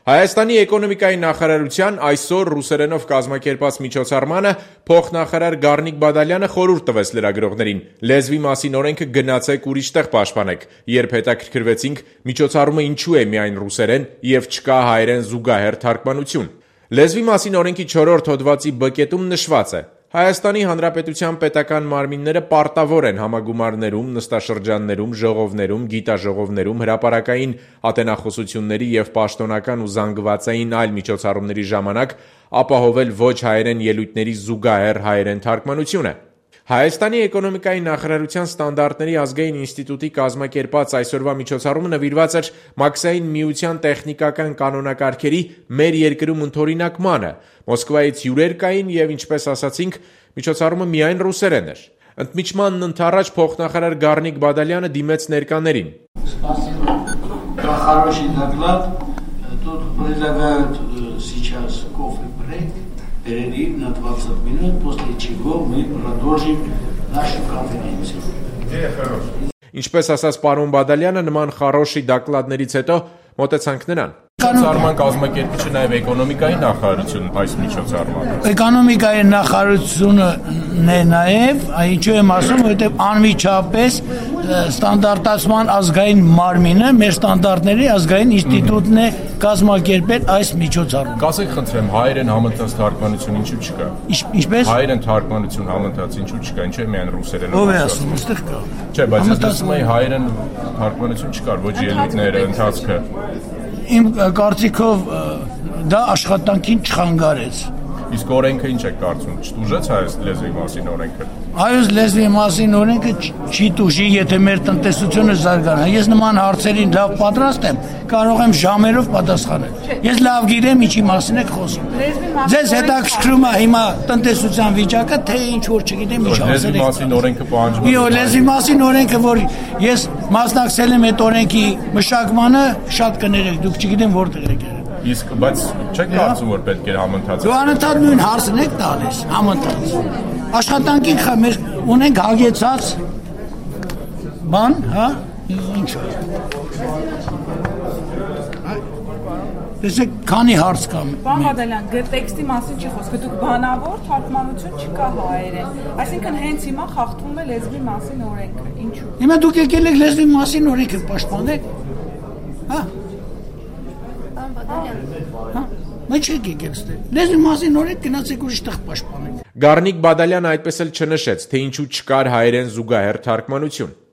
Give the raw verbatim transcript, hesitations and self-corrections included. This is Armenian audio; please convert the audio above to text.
Հայաստանի էկոնոմիկայի նախարարության այսօր ռուսերենով կազմակերպած միջոցառմանը փոխնախարար Գառնիկ Բադալյանը խորհուրդ տվեց լրագրողներին. լեզվի մասին օրենքը գնացեք ուրիշ տեղ պաշտպանեք, երբ հետաքրքրվեցինք միջոցառումը ինչու է միայն ռուսերեն եւ չկա հայերեն զուգահեռ թարգմանություն։ Լեզվի մասին օրենքի չորրորդ հոդվածի բ կետում նշված է. Հայաստանի Հանրապետության պետական մարմինները պարտավոր են համագումարներում, նստաշրջաններում, ժողովներում, գիտաժողովներում, հրապարակային ատենախոսությունների եւ պաշտոնական ու զանգվածային այլ միջոցառումների ժամանակ ապահովել ոչ հայերեն ելույթների զուգահեռ հայերեն թարգմանությունը։ Հայաստանի էկոնոմիկայի նախարարության ստանդարտների ազգային ինստիտուտի կազմակերպած այսօրվա միջոցառումը նվիրված էր Մաքսային միության տեխնիկական կանոնակարգերի մեր երկրում ընդօրինակմանը։ Մոսկվայից հյուրեր կային եւ ինչպես ասացինք, միջոցառումը միայն ռուսերեն էր։ Ընդմիջմանն ընդառաջ փոխնախարար Գառնիկ Բադալյանը դիմեց ներկաներին. Перерыв на двадцать минут, после чего мы продолжим нашу конференцию. Идея хорошая. Ինչպես ասաց պարոն Բադալյանը, նման խարոշի դակլադներից հետո մոտեցանք նրան։ Միջոցառման կազմակերպիչը նաև էկոնոմիկայի նախարարությունն այս միջոցառմանը։ Էկոնոմիկայի նախարարությունն է նաև, ինչու եմ ասում, որովհետև անմիջապես ստանդարտացման ազգային մարմինը, մեր ստանդարտների ազգային ինստիտուտն է կազմակերպել այս միջոցառումը։ Կասեք խնդրեմ, հայերեն համընթաց թարգմանություն ինչու չկա։ Ինչպես։ Հայերեն թարգմանություն համընթաց ինչու չկա, ինչու է միայն ռուսերեն։ Ո՞վ է ասում, այստեղ կա։ Չէ, բայց ես ասում եմ հայերեն թարգմանություն չկար, ոչ ելույթները, ընթացքը։ Իմ կարծիքով դա աշխատանքին չխանգարեց։ Իսկ օրենքը ինչ է կարծում, չտուժեց հայոց լեզվի մասին օրենքը։ Հայոց լեզվի մասին օրենքը չի տուժի, եթե մեր տնտեսությունը զարգանա։ Ես նման հարցերին լավ պատրաստ եմ, կարող եմ ժամերով պատասխանել։ Ես լավ գիտեմ ինչի մասին եք խոսում։ Ձեզ հետաքրքրում է հիմա տնտեսության վիճակը, թե ինչ որ չգիտեմ ինչ ասել եք։ Լեզվի մասին օրենքը պահանջվում է։ Իո, լեզվի մասին օրենքը, որ ես մասնակցել եմ այդ օրենքի մշակմանը, շատ կներեք, դուք չգիտեմ որտեղ եք եղել։ Իսկ բայց չեք կարծում որ պետք է համընթաց։ Դու անընդհատ նույն հարցն եք տալիս, համընթաց։ Աշխատանքի մեր ունենք հագեցած բան, հա, ինչ։ Տեսեք, քանի հարց կա։ Պարոն Բադալյան, տեքստի մասին չի խոսքը, դուք բանավոր թարգմանություն չկա հայերեն։ Այսինքն հենց հիմա խախտվում է լեզվի մասին օրենքը։ Ինչու։ Հիմա դուք եկել եք լեզվի մասին օրենքը պաշտպանել։ Հա։ Բայց չեք եկել ստեղ։ Լեզվի մասին օրենք գնացեք ուրիշ տեղ պաշտպանեք։ Գառնիկ Բադալյանը այդպես էլ չնշեց, թե ինչու չկար հայերեն զուգահեռ թարգմանություն։